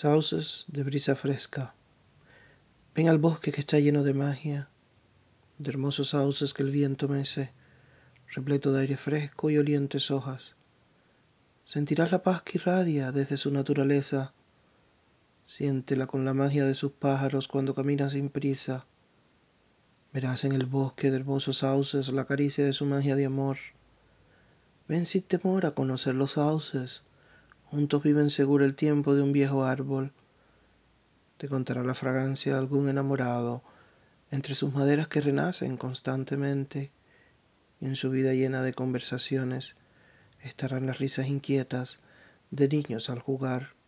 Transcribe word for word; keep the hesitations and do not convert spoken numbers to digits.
Sauces de brisa fresca. Ven al bosque que está lleno de magia, de hermosos sauces que el viento mece, repleto de aire fresco y olientes hojas. Sentirás la paz que irradia desde su naturaleza. Siéntela con la magia de sus pájaros cuando caminas sin prisa. Verás en el bosque de hermosos sauces la caricia de su magia de amor. Ven sin temor a conocer los sauces. Juntos viven seguro el tiempo de un viejo árbol. Te contará la fragancia de algún enamorado entre sus maderas que renacen constantemente, y en su vida llena de conversaciones estarán las risas inquietas de niños al jugar.